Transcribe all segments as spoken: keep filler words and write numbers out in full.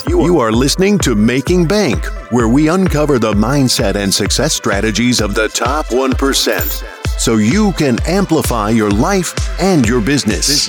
You are listening to Making Bank, where we uncover the mindset and success strategies of the top one percent so you can amplify your life and your business.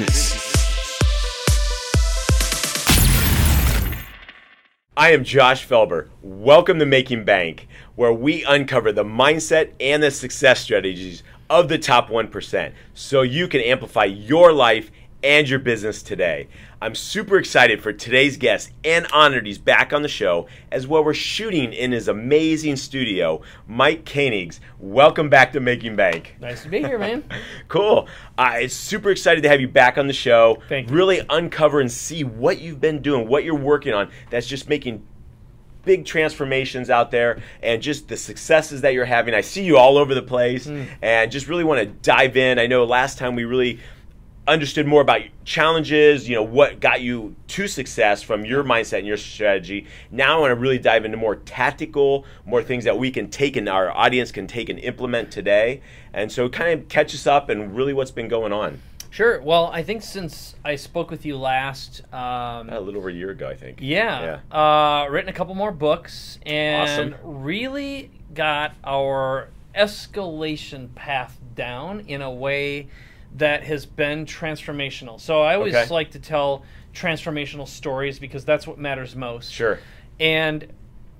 I am Josh Felber. Welcome to Making Bank, where we uncover the mindset and the success strategies of the top one percent so you can amplify your life and your business today. I'm super excited for today's guest and honored he's back on the show as well. We're shooting in his amazing studio, Mike Koenigs. Welcome back to Making Bank. Nice to be here, man. Cool. Uh, it's super excited to have you back on the show. Thank you. Really uncover and see what you've been doing, what you're working on that's just making big transformations out there and just the successes that you're having. I see you all over the place mm. and just really want to dive in. I know last time we really understood more about challenges, you know, what got you to success from your mindset and your strategy. Now I want to really dive into more tactical, more things that we can take and our audience can take and implement today. And so kind of catch us up and really what's been going on. Sure. Well, I think since I spoke with you last... Um, a little over a year ago, I think. Yeah. yeah. Uh, written a couple more books and awesome. Really got our escalation path down in a way that has been transformational. So I always okay. like to tell transformational stories because that's what matters most. Sure. And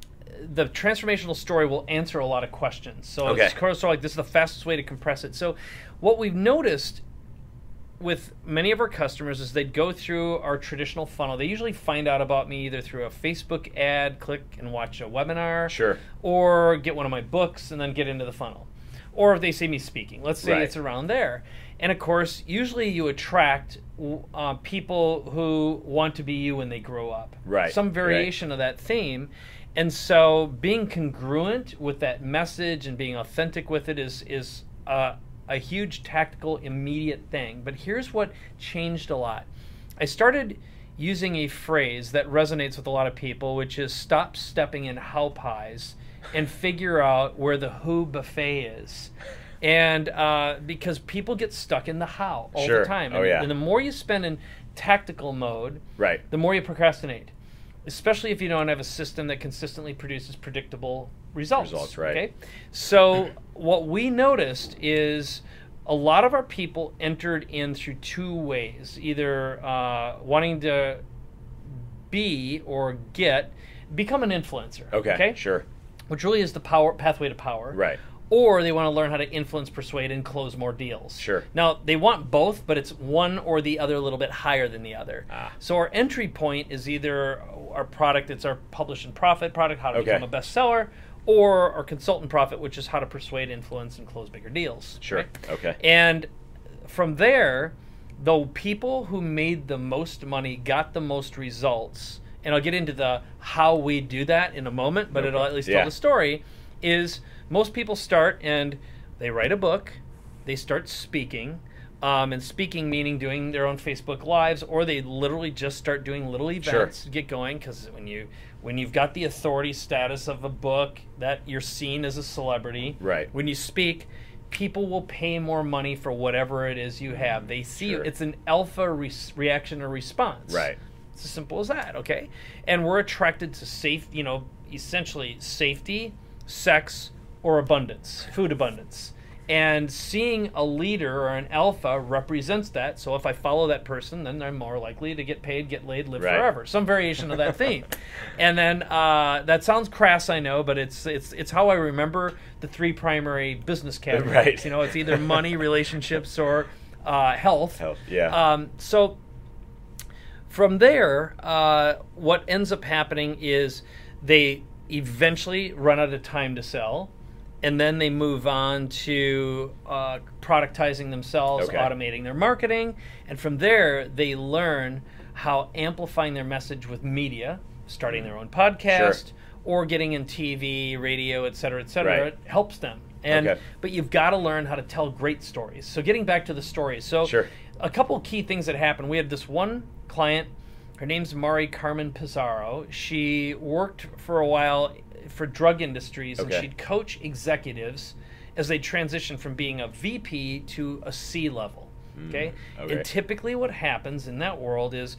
the transformational story will answer a lot of questions. So okay. it's sort of like this is the fastest way to compress it. So what we've noticed with many of our customers is they'd go through our traditional funnel. They usually find out about me either through a Facebook ad, click and watch a webinar, sure, or get one of my books and then get into the funnel. Or if they see me speaking, let's say right. it's around there. And of course, usually you attract uh, people who want to be you when they grow up. Right. Some variation right. of that theme. And so being congruent with that message and being authentic with it is, is uh, a huge tactical, immediate thing. But here's what changed a lot. I started using a phrase that resonates with a lot of people, which is stop stepping in how pies and figure out where the who buffet is. And uh, because people get stuck in the how all sure. the time. Oh, and, yeah. and the more you spend in tactical mode, right. the more you procrastinate. Especially if you don't have a system that consistently produces predictable results. Results, right. Okay? So what we noticed is a lot of our people entered in through two ways. Either uh, wanting to be or get, become an influencer. Okay, okay? sure. Which really is the power pathway to power. Right. Or they want to learn how to influence, persuade, and close more deals. Sure. Now, they want both, but it's one or the other a little bit higher than the other. Ah. So our entry point is either our product, it's our publish and profit product, how to okay. become a bestseller, or our consultant profit, which is how to persuade, influence, and close bigger deals. Sure. Right? Okay. And from there, the people who made the most money got the most results, and I'll get into the how we do that in a moment, but okay. it'll at least yeah. tell the story, is most people start and they write a book, they start speaking, um, and speaking meaning doing their own Facebook Lives, or they literally just start doing little events, sure. get going, because when, you, when you've got the authority status of a book, that you're seen as a celebrity, right. when you speak, people will pay more money for whatever it is you have. They see sure. it. It's an alpha re- reaction or response. Right. It's as simple as that, okay? And we're attracted to safe, you know, essentially safety, sex, or abundance, food abundance. And seeing a leader or an alpha represents that. So if I follow that person, then I'm more likely to get paid, get laid, live right. forever. Some variation of that theme. And then uh, that sounds crass, I know, but it's it's it's how I remember the three primary business categories. Right. You know, it's either money, relationships, or uh, health. Health, yeah. Um, so from there, uh, what ends up happening is they eventually run out of time to sell. And then they move on to uh, productizing themselves, okay. automating their marketing. And from there, they learn how amplifying their message with media, starting their own podcast, sure. or getting in T V, radio, et cetera, et cetera, right. helps them. And okay. But you've got to learn how to tell great stories. So getting back to the stories. So sure. a couple key things that happened. We had this one client. Her name's Mari Carmen Pizarro. She worked for a while for drug industries, okay. and she'd coach executives as they transition from being a V P to a C level. Okay? Mm, okay. And typically what happens in that world is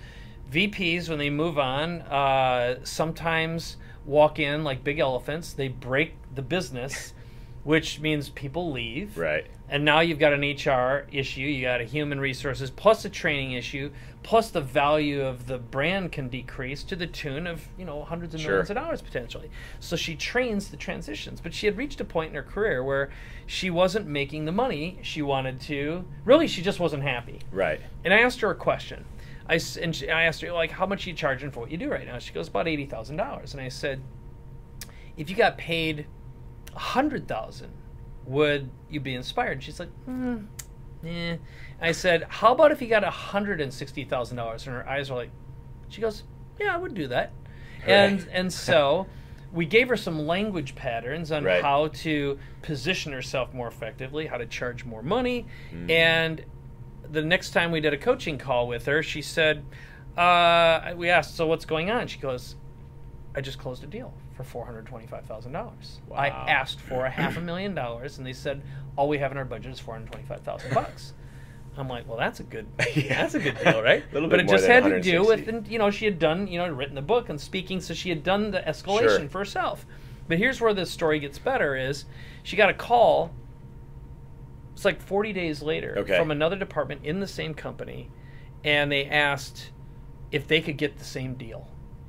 V Ps, when they move on, uh, sometimes walk in like big elephants. They break the business, which means people leave. Right. And now you've got an H R issue, you got a human resources, plus a training issue, plus the value of the brand can decrease to the tune of, you know, hundreds of Sure. millions of dollars potentially. So she trains the transitions. But she had reached a point in her career where she wasn't making the money she wanted to. Really, she just wasn't happy. Right. And I asked her a question. I, s- and she, I asked her, like, how much are you charging for what you do right now? She goes, about eighty thousand dollars. And I said, if you got paid one hundred thousand dollars, would you be inspired? She's like, hmm, yeah. I said, how about if you got one hundred sixty thousand dollars? And her eyes were like, she goes, yeah, I would do that. Right. And and so we gave her some language patterns on Right. how to position herself more effectively, how to charge more money. Mm. And the next time we did a coaching call with her, she said, uh, we asked, so what's going on? She goes, I just closed a deal for four hundred twenty-five thousand dollars. Wow. I asked for a half a million dollars, and they said all we have in our budget is four hundred twenty-five thousand bucks. I'm like, well, that's a good, Yeah. that's a good deal, right? A little but bit it more just than had to do one hundred sixty. with, and, you know, she had done, you know, written the book and speaking, so she had done the escalation Sure. for herself. But here's where this story gets better: is she got a call. It's like forty days later Okay. from another department in the same company, and they asked if they could get the same deal.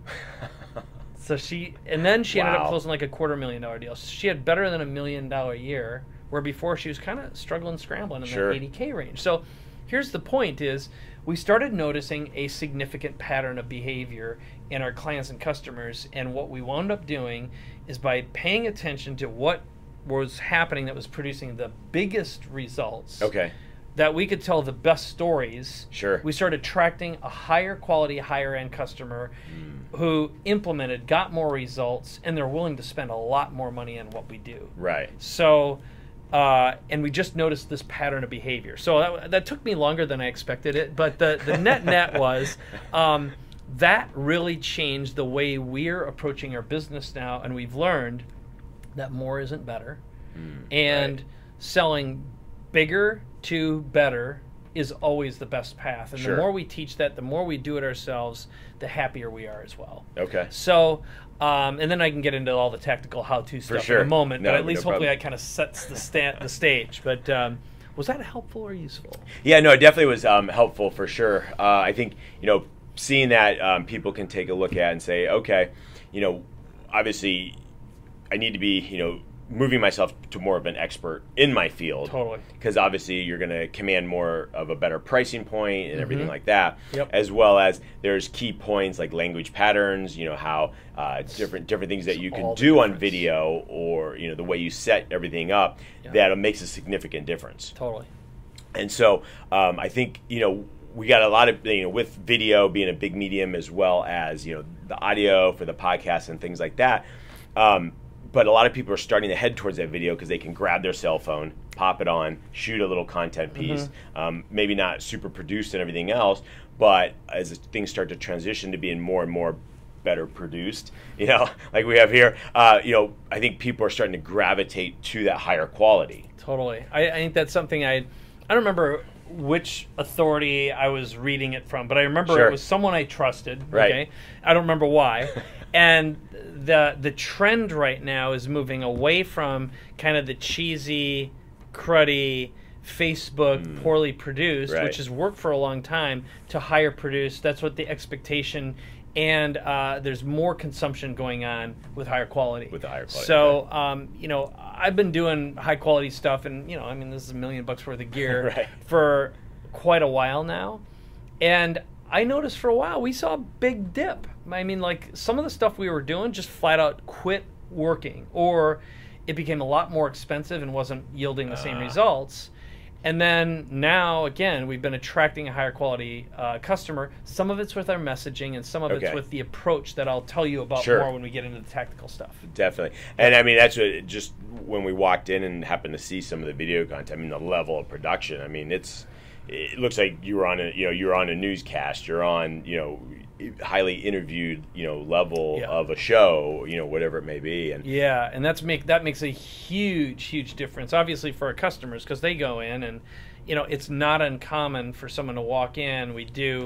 So she, and then she ended up Wow. closing like a quarter million dollar deal. So she had better than a million dollar year, where before she was kind of struggling, scrambling in Sure. that eighty K range. So here's the point: is we started noticing a significant pattern of behavior in our clients and customers, and what we wound up doing is by paying attention to what was happening that was producing the biggest results. Okay. That we could tell the best stories. Sure. We started attracting a higher quality, higher end customer who implemented, got more results, and they're willing to spend a lot more money on what we do. Right. So, uh, and we just noticed this pattern of behavior. So that, that took me longer than I expected it, but the, the net net was um, that really changed the way we're approaching our business now, and we've learned that more isn't better. Mm, and right. selling bigger to better is always the best path. And Sure. the more we teach that, the more we do it ourselves, the happier we are as well. Okay. So, um, and then I can get into all the tactical how-to stuff sure. in a moment, No, but at no least hopefully problem. I kind of sets the, sta- the stage. But um, was that helpful or useful? Yeah, no, it definitely was um, helpful for sure. Uh, I think, you know, seeing that um, people can take a look at and say, okay, you know, obviously I need to be, you know, moving myself to more of an expert in my field. Totally. Because obviously you're going to command more of a better pricing point and everything like that. Yep. As well as there's key points like language patterns, you know, how uh, different different things that you can all the do on difference. video, or, you know, the way you set everything up, Yeah. that makes a significant difference. Totally. And so um, I think, you know, we got a lot of, you know, with video being a big medium, as well as, you know, the audio for the podcast and things like that. Um, but a lot of people are starting to head towards that video because they can grab their cell phone, pop it on, shoot a little content piece, Mm-hmm. um, maybe not super produced and everything else, but as things start to transition to being more and more better produced, you know, like we have here, uh, you know, I think people are starting to gravitate to that higher quality. Totally. I, I think that's something I, I don't remember which authority I was reading it from, but I remember Sure. it was someone I trusted. Right. Okay. I don't remember why. And the the trend right now is moving away from kind of the cheesy, cruddy, Facebook poorly produced, Right. which has worked for a long time, to higher produced. That's what the expectation. And uh, there's more consumption going on with higher quality. With the higher quality, So, um, you know, I've been doing high quality stuff, and, you know, I mean, this is a million bucks worth of gear Right. for quite a while now. And I noticed for a while we saw a big dip. I mean, like, some of the stuff we were doing just flat out quit working, or it became a lot more expensive and wasn't yielding the same Ah. results. And then now, again, we've been attracting a higher quality uh, customer. Some of it's with our messaging, and some of it's Okay. with the approach that I'll tell you about Sure. more when we get into the tactical stuff. Definitely. And I mean, that's what, just when we walked in and happened to see some of the video content, I mean, the level of production, I mean, it's, it looks like you were on a, you know, you're on a newscast, you're on, you know, highly interviewed, you know, level Yeah. of a show, you know, whatever it may be. And Yeah, and that's make that makes a huge, huge difference, obviously, for our customers, because they go in and, you know, it's not uncommon for someone to walk in. We do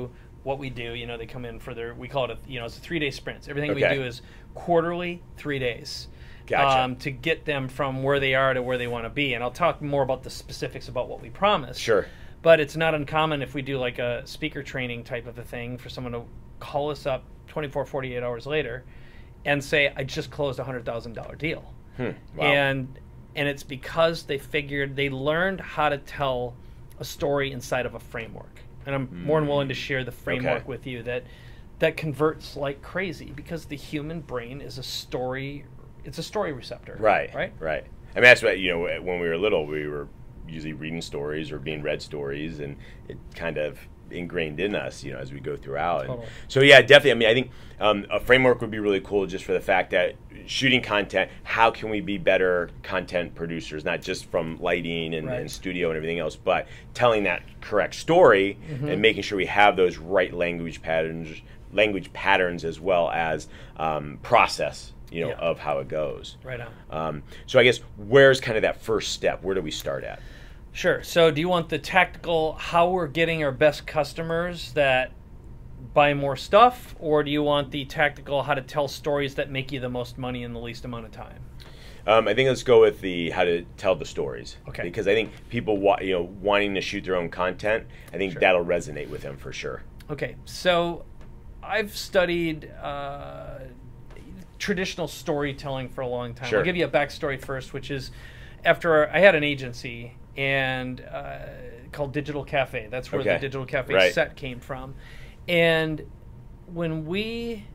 what we do. You know, they come in for their, we call it, a, you know, it's a three-day sprints. Everything Okay. we do is quarterly, three days. Gotcha. Um, to get them from where they are to where they want to be. And I'll talk more about the specifics about what we promise. Sure. But it's not uncommon if we do like a speaker training type of a thing for someone to call us up twenty-four, forty-eight hours later and say, I just closed a one hundred thousand dollars deal. Hmm. Wow. And and it's because they figured, they learned how to tell a story inside of a framework. And I'm mm. more than willing to share the framework okay. with you that that converts like crazy, because the human brain is a story, it's a story receptor. Right, right, right. I mean, that's what, you know, when we were little, we were usually reading stories or being read stories, and it kind of ingrained in us, you know, as we go throughout. Totally. And so, yeah, definitely. I mean, I think um, a framework would be really cool, just for the fact that shooting content, how can we be better content producers, not just from lighting and, right. and studio and everything else, but telling that correct story mm-hmm. and making sure we have those right language patterns, language patterns as well as um, process, you know, yeah. of how it goes. Right on. Um, so I guess, where's kind of that first step? Where do we start at? Sure. So do you want the tactical, how we're getting our best customers that buy more stuff, or do you want the tactical, how to tell stories that make you the most money in the least amount of time? Um, I think let's go with the how to tell the stories. Okay. Because I think people, wa- you know, wanting to shoot their own content, I think sure. that'll resonate with them for sure. Okay. So I've studied uh, traditional storytelling for a long time. Sure. I'll give you a backstory first, which is after I had an agency and uh, called Digital Cafe. That's where okay. the Digital Cafe right. set came from. And when we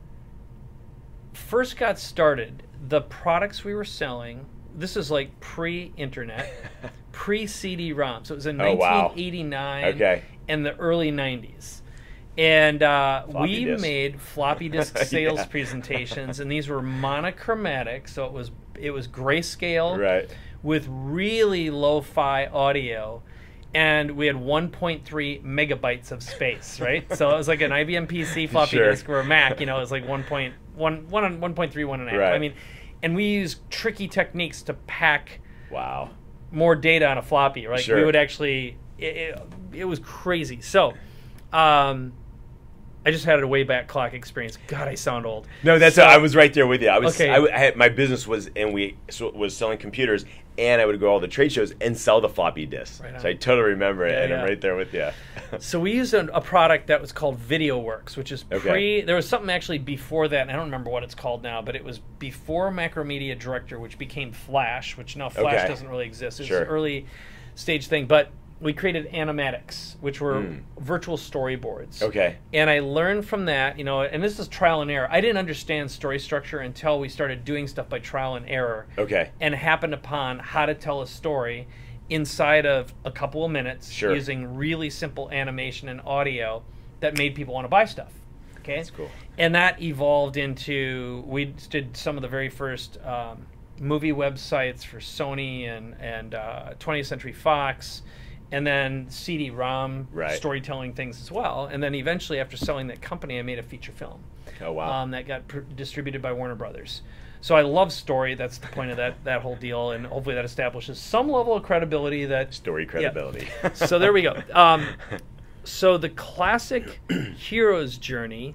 first got started, the products we were selling, this is like pre-internet, pre-C D ROM. So it was in oh, nineteen eighty-nine wow. okay. and the early nineties. And uh, we disc. made floppy disk sales yeah. presentations, and these were monochromatic, so it was it was grayscale right. with really lo-fi audio, and we had one point three megabytes of space, right? So it was like an I B M P C floppy sure. disk or a Mac, you know, it was like one point one, one point three, one and a half. Right. I mean, and we used tricky techniques to pack wow. more data on a floppy, right? Sure. We would actually, it, it, it was crazy. So, um, I just had a way back clock experience. God, I sound old. No, that's so, I was right there with you. I was. Okay. I, I had, my business was, and we so, was selling computers, and I would go to all the trade shows and sell the floppy disks. Right on. So I totally remember it, Yeah, and yeah. I'm right there with you. So we used a, a product that was called VideoWorks, which is pre. Okay. There was something actually before that, and I don't remember what it's called now, but it was before Macromedia Director, which became Flash, which now Flash Okay. doesn't really exist. It's Sure. an early stage thing, but we created animatics, which were Mm. virtual storyboards. Okay. And I learned from that, you know, and this is trial and error. I didn't understand story structure until we started doing stuff by trial and error. Okay. And happened upon how to tell a story inside of a couple of minutes Sure. using really simple animation and audio that made people want to buy stuff. Okay? That's cool. And that evolved into, we did some of the very first um, movie websites for Sony and, and uh, twentieth Century Fox, and then C D ROM Right. storytelling things as well. And then eventually, after selling that company, I made a feature film. Oh wow. Um, that got pr- distributed by Warner Brothers. So I love story. That's the point of that that whole deal, and hopefully that establishes some level of credibility. That Story credibility. Yeah. So there we go. Um, so the classic hero's journey,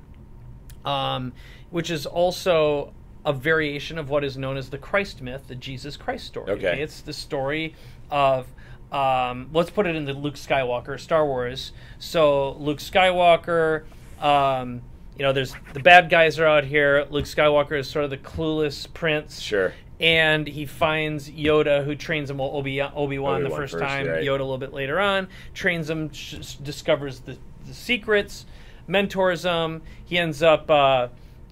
um, which is also a variation of what is known as the Christ myth, the Jesus Christ story. Okay. It's the story of, um, let's put it into Luke Skywalker, Star Wars. So Luke Skywalker, um, you know, there's the bad guys are out here. Luke Skywalker is sort of the clueless prince. Sure. And he finds Yoda, who trains him, well, Obi- Obi-Wan, Obi-Wan the first, first, time, right. Yoda a little bit later on, trains him, sh- discovers the, the secrets, mentors him. He ends up, uh,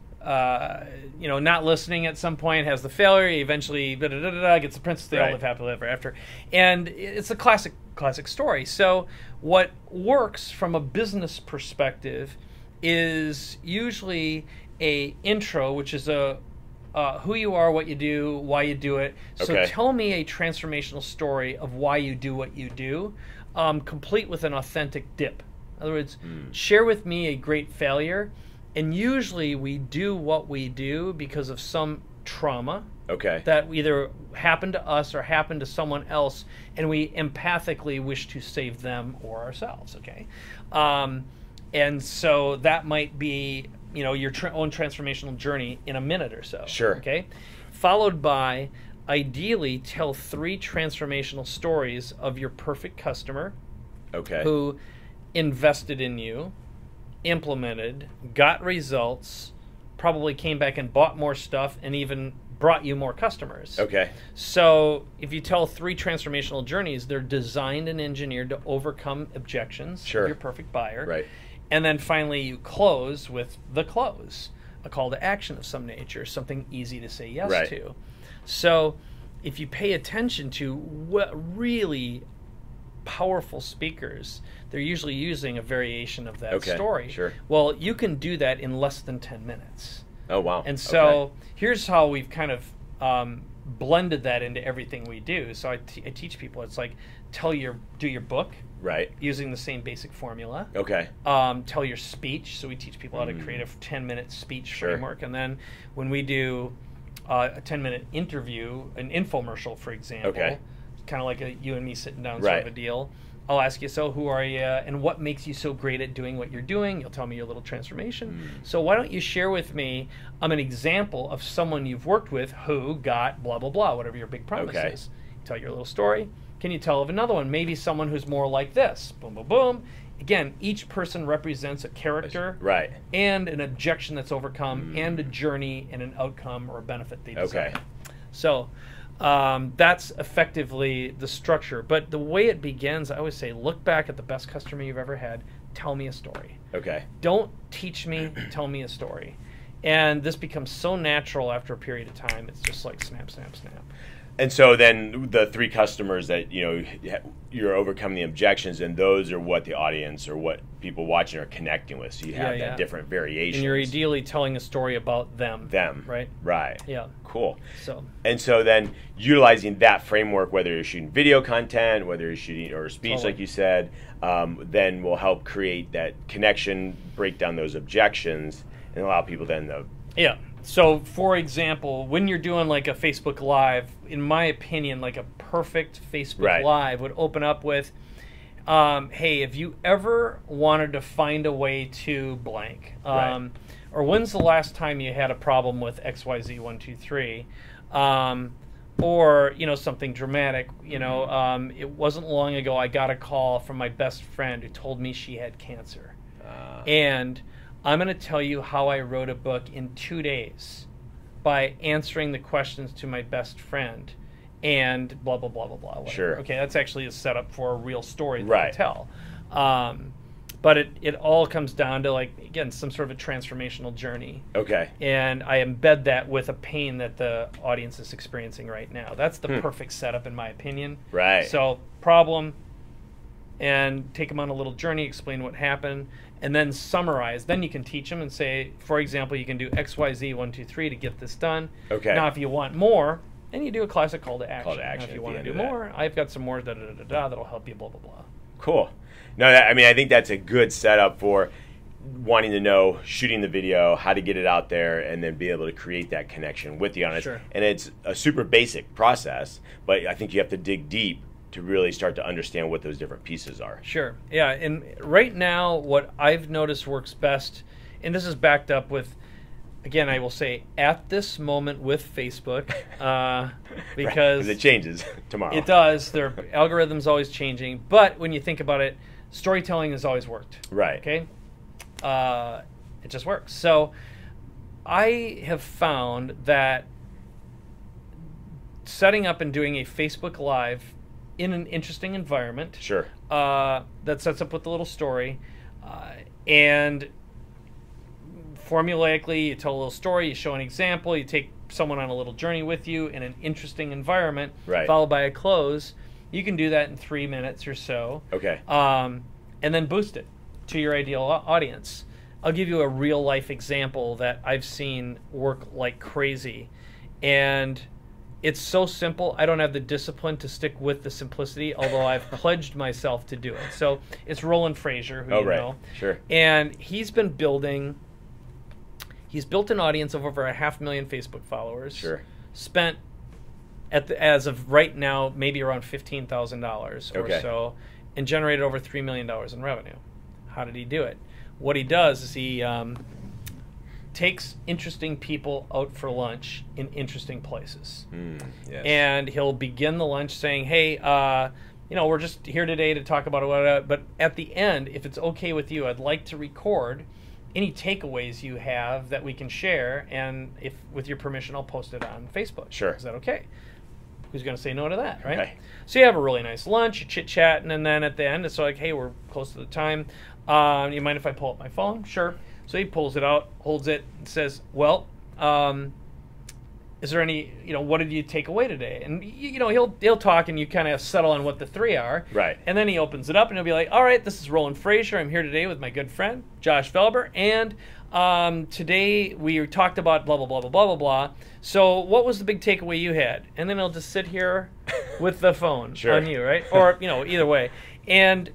uh, you know, not listening at some point, has the failure. He eventually da, da, da, da, da, gets the princess. They all Right. live happily ever after. And it's a classic, classic story. So what works from a business perspective is usually a intro, which is a uh, who you are, what you do, why you do it. So Okay. tell me a transformational story of why you do what you do, um, complete with an authentic dip. In other words, Mm. share with me a great failure. And usually we do what we do because of some trauma Okay. that either happened to us or happened to someone else, and we empathically wish to save them or ourselves, okay? Um, And so that might be, you know, your tra- own transformational journey in a minute or so. Sure. Okay. Followed by, ideally, tell three transformational stories of your perfect customer Okay. who invested in you, implemented, got results, probably came back and bought more stuff, and even brought you more customers. Okay. So if you tell three transformational journeys, they're designed and engineered to overcome objections Sure. of your perfect buyer. Right. And then finally you close with the close, a call to action of some nature, something easy to say yes Right. to. So if you pay attention to what really powerful speakers, they're usually using a variation of that Okay, story. sure. Well, you can do that in less than ten minutes. Oh, wow. And so Okay. here's how we've kind of um, blended that into everything we do. So I, t- I teach people, it's like, tell your, do your book Right. using the same basic formula. Okay. Um, tell your speech. So we teach people how to create a ten-minute speech Sure. framework. And then when we do uh, a ten-minute interview, an infomercial, for example, Okay. kind of like a you and me sitting down Right. sort of a deal, I'll ask you, so who are you and what makes you so great at doing what you're doing? You'll tell me your little transformation. Mm. So why don't you share with me um, an example of someone you've worked with who got blah, blah, blah, whatever your big promise Okay. is. Tell your little story. Can you tell of another one? Maybe someone who's more like this. Boom, boom, boom. Again, each person represents a character Right. and an objection that's overcome and a journey and an outcome or a benefit they desire. Okay. So um, that's effectively the structure. But the way it begins, I always say, look back at the best customer you've ever had. Tell me a story. Okay. Don't teach me, tell me a story. And this becomes so natural after a period of time. It's just like snap, snap, snap. And so then the three customers that, you know, you're overcoming the objections, and those are what the audience or what people watching are connecting with. So you have Yeah, that yeah. different variations. And you're ideally telling a story about them. them. Right? Right. Yeah. Cool. So And so then utilizing that framework, whether you're shooting video content, whether you're shooting or speech, Totally. like you said, um, then will help create that connection, break down those objections, and allow people then to yeah. So, for example, when you're doing like a Facebook Live, in my opinion, like a perfect Facebook Right. Live would open up with, um, hey, if you ever wanted to find a way to blank, um, Right. or when's the last time you had a problem with X Y Z one two three, um, or, you know, something dramatic, you know, um, it wasn't long ago I got a call from my best friend who told me she had cancer. uh, And I'm going to tell you how I wrote a book in two days by answering the questions to my best friend and blah, blah, blah, blah, blah. Whatever. Sure. Okay, that's actually a setup for a real story that Right. I tell. Um, but it, it all comes down to, like, again, some sort of a transformational journey. okay. And I embed that with a pain that the audience is experiencing right now. That's the perfect setup, in my opinion. Right. So, problem, and take them on a little journey, explain what happened, and then summarize. Then you can teach them and say, for example, you can do X Y Z one two three to get this done. Okay. Now, if you want more, then you do a classic call to action. Call to Now, action if you at want the to end do of that. more, I've got some more da da da da da that'll help you. Blah blah blah. Cool. No, that, I mean, I think that's a good setup for wanting to know, shooting the video, how to get it out there, and then be able to create that connection with the audience. Sure. And it's a super basic process, but I think you have to dig deep to really start to understand what those different pieces are. Sure. Yeah. And right now, what I've noticed works best, and this is backed up with, again, I will say, at this moment with Facebook, uh, because it changes tomorrow. it does. Their algorithm's always changing. But when you think about it, storytelling has always worked. Right. Okay? Uh, it just works. So I have found that setting up and doing a Facebook Live in an interesting environment Sure. uh, that sets up with a little story, uh, and formulaically you tell a little story, you show an example, you take someone on a little journey with you in an interesting environment, Right. followed by a close. You can do that in three minutes or so, Okay. um, and then boost it to your ideal au- audience. I'll give you a real life example that I've seen work like crazy, and it's so simple. I don't have the discipline to stick with the simplicity, although I've pledged myself to do it. So it's Roland Frazier, who Oh, you right. know, Sure. and he's been building. He's built an audience of over a half million Facebook followers. Sure. Spent at the, as of right now, maybe around fifteen thousand dollars or Okay. so, and generated over three million dollars in revenue. How did he do it? what he does is he um, takes interesting people out for lunch in interesting places. Mm, yes. And he'll begin the lunch saying, hey, uh, you know, we're just here today to talk about it, but at the end, if it's okay with you, I'd like to record any takeaways you have that we can share, and if with your permission, I'll post it on Facebook. Sure. Is that okay? Who's going to say no to that, right? Right. So you have a really nice lunch, you chit-chatting, and then at the end, it's like, hey, we're close to the time. Um, you mind if I pull up my phone? Sure. So he pulls it out, holds it, and says, well, um, is there any, you know, what did you take away today? And, you, you know, he'll he'll talk, and you kind of settle on what the three are. Right. And then he opens it up, and he'll be like, all right, this is Roland Frazier. I'm here today with my good friend, Josh Felber, and um, today we talked about blah, blah, blah, blah, blah, blah, blah. So what was the big takeaway you had? And then he'll just sit here with the phone Sure. on you, right? Or, you know, either way. And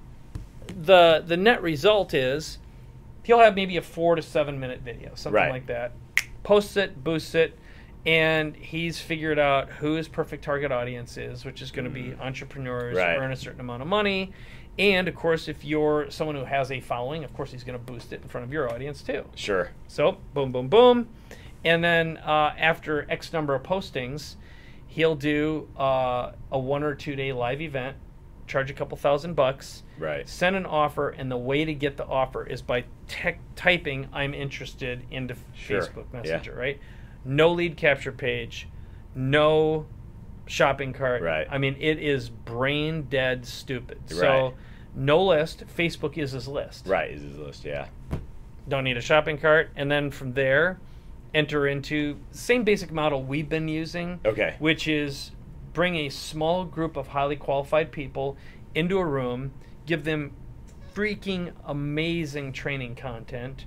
the the net result is he'll have maybe a four to seven minute video, something Right. like that. Posts it, boosts it, and he's figured out who his perfect target audience is, which is going to be entrepreneurs Right. who earn a certain amount of money. And, of course, if you're someone who has a following, of course, he's going to boost it in front of your audience, too. Sure. So, boom, boom, boom. And then uh, after X number of postings, he'll do uh, a one or two day live event, charge a couple thousand bucks, Right. send an offer, and the way to get the offer is by tech typing "I'm interested" into Sure. Facebook Yeah. Messenger, right? No lead capture page, no shopping cart. Right. I mean, it is brain dead stupid. Right. So, no list. Facebook is his list. Right. Is his list? Yeah. Don't need a shopping cart, and then from there, enter into the same basic model we've been using, Okay. which is bring a small group of highly qualified people into a room, give them freaking amazing training content,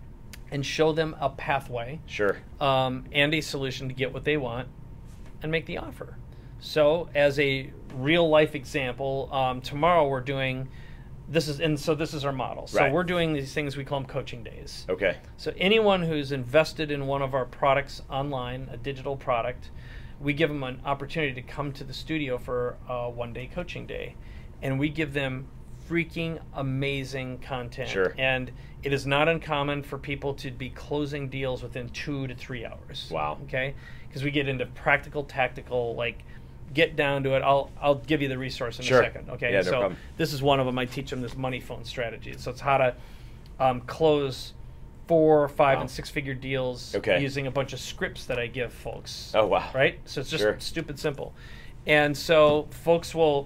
and show them a pathway Sure. um, and a solution to get what they want, and make the offer. So, as a real life example, um, tomorrow we're doing this is and so this is our model. So Right. we're doing these things we call them coaching days. Okay. So anyone who's invested in one of our products online, a digital product, we give them an opportunity to come to the studio for a one-day coaching day, and we give them freaking amazing content. Sure. And it is not uncommon for people to be closing deals within two to three hours. Wow. Okay? Because we get into practical, tactical, like, get down to it. I'll I'll give you the resource in Sure. a second. Okay. Yeah, no so problem. this is one of them. I teach them this money phone strategy. So it's how to um, close four, five, Wow. and six figure deals Okay. using a bunch of scripts that I give folks. Oh, wow. Right? So it's just Sure. stupid simple. And so folks will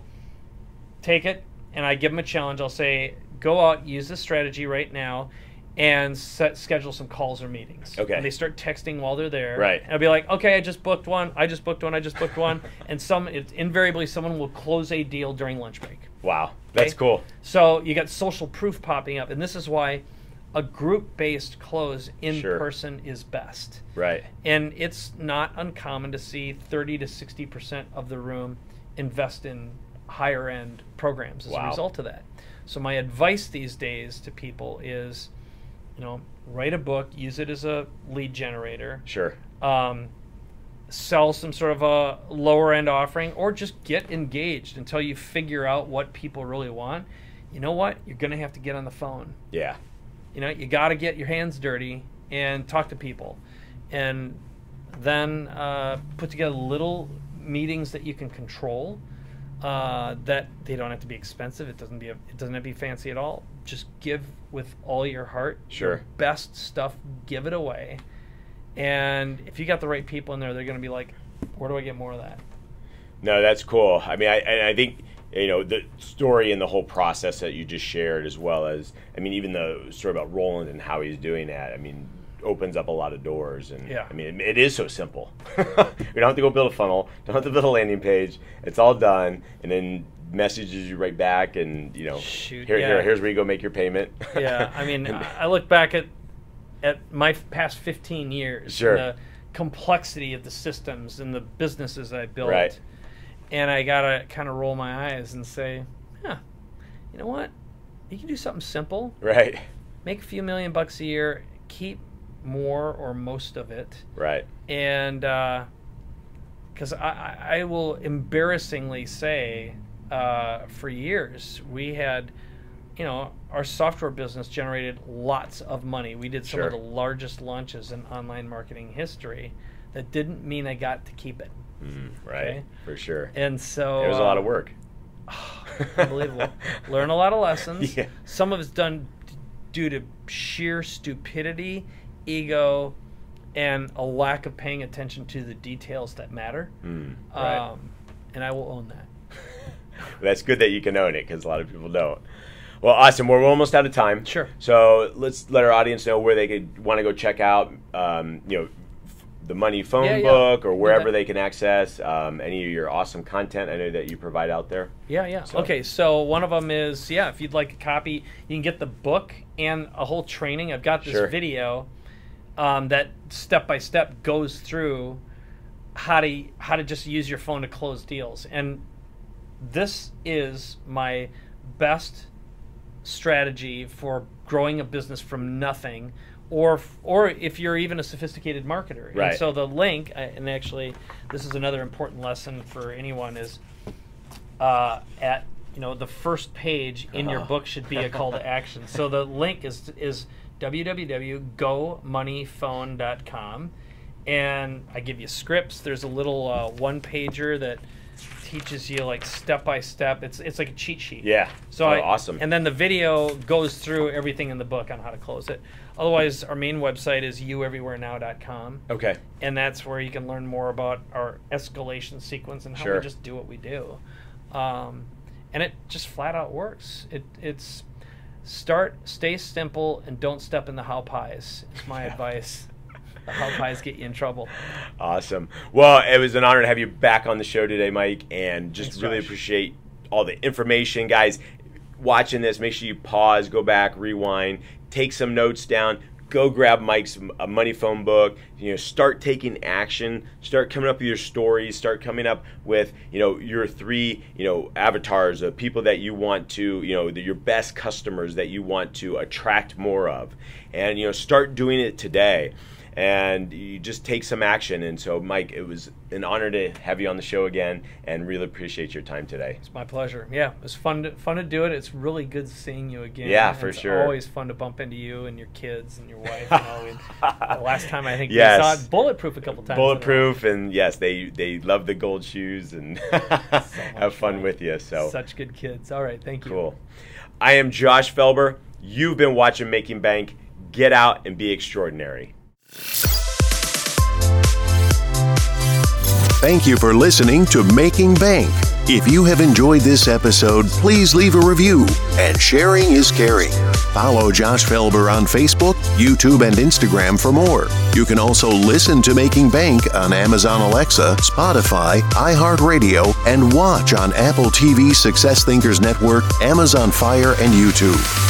take it, and I give them a challenge. I'll say, go out, use this strategy right now, and set, schedule some calls or meetings. Okay. And they start texting while they're there. Right. And I'll be like, okay, I just booked one. I just booked one. I just booked one. And some, it's invariably someone will close a deal during lunch break. Wow. That's Okay? cool. So you got social proof popping up, and this is why a group-based close in Sure. person is best. Right. And it's not uncommon to see thirty to sixty percent of the room invest in higher-end programs as Wow. a result of that. So my advice these days to people is, you know, write a book, use it as a lead generator, Sure. um, sell some sort of a lower-end offering, or just get engaged until you figure out what people really want. You know what? You're going to have to get on the phone. Yeah. You know, you got to get your hands dirty and talk to people, and then uh, put together little meetings that you can control. Uh, that they don't have to be expensive. It doesn't be a, it doesn't have to be fancy at all. Just give with all your heart. Sure. Your best stuff. Give it away, and if you got the right people in there, they're going to be like, "Where do I get more of that?" No, that's cool. I mean, I, and I think, you know, the story and the whole process that you just shared, as well as, I mean, even the story about Roland and how he's doing that, I mean, opens up a lot of doors. And Yeah. I mean, it, it is so simple. We don't have to go build a funnel, don't have to build a landing page. It's all done, and then messages you right back, and, you know, Shoot, here, yeah. here, here's where you go make your payment. Yeah, I mean, I look back at at my f- past fifteen years, Sure. and the complexity of the systems and the businesses I built, Right. and I gotta kind of roll my eyes and say, huh, you know what? You can do something simple, Right. make a few million bucks a year, keep more or most of it, Right. and because I, I I will embarrassingly say, uh, for years we had you know, our software business generated lots of money. We did some Sure. of the largest launches in online marketing history. That didn't mean I got to keep it. Mm, right, Okay. for sure. And so It was a lot uh, of work. Unbelievable. Learn a lot of lessons. Yeah. Some of it's done d- due to sheer stupidity, ego, and a lack of paying attention to the details that matter. Mm, right. Um, and I will own that. That's good that you can own it, because a lot of people don't. Well, awesome. We're almost out of time. Sure. So let's let our audience know where they could want to go check out, um, you know, f- the Money Phone Yeah, yeah. book, or wherever Okay. they can access um, any of your awesome content I know that you provide out there. Yeah, yeah. So- Okay, so one of them is, yeah, if you'd like a copy, you can get the book and a whole training. I've got this Sure. video um, that step by step goes through how to how to just use your phone to close deals. And this is my best strategy for growing a business from nothing, or or if you're even a sophisticated marketer. Right. And so the link, uh, and actually this is another important lesson for anyone, is uh, at you know the first page in your Oh. book should be a call to action. So the link is is w w w dot go money phone dot com, and I give you scripts. There's a little uh, one pager that teaches you like step by step. It's it's like a cheat sheet. Yeah. So oh, I, awesome. And then the video goes through everything in the book on how to close it. Otherwise, our main website is you everywhere now dot com. Okay. And that's where you can learn more about our escalation sequence and how Sure. we just do what we do. Um, and it just flat out works. It It's start, stay simple, and don't step in the how pies. It's my advice. The how pies get you in trouble. Awesome. Well, it was an honor to have you back on the show today, Mike, and just Thanks, really Josh. appreciate all the information. Guys, watching this, make sure you pause, go back, rewind, take some notes down, go grab Mike's uh, Money Phone book, you know, start taking action, start coming up with your stories, start coming up with, you know, your three, you know, avatars of people that you want to, you know, the, your best customers that you want to attract more of. And, you know, start doing it today. And you just take some action. And so, Mike, it was an honor to have you on the show again, and really appreciate your time today. It's my pleasure. Yeah, it was fun to, fun to do it. It's really good seeing you again. Yeah, And for it's sure. always fun to bump into you and your kids and your wife. You know, and the last time I think Yes. we saw it, Bulletproof a couple times. in a row. Bulletproof, and yes, they they love the gold shoes and have fun with you. So Such good kids. All right, thank you. cool. I am Josh Felber. You've been watching Making Bank. Get out and be extraordinary. Thank you for listening to Making Bank. If you have enjoyed this episode, please leave a review, and sharing is caring. Follow Josh Felber on Facebook, YouTube, and Instagram for more. You can also listen to Making Bank on Amazon Alexa, Spotify, iHeartRadio, and watch on Apple T V, Success Thinkers Network, Amazon Fire, and YouTube.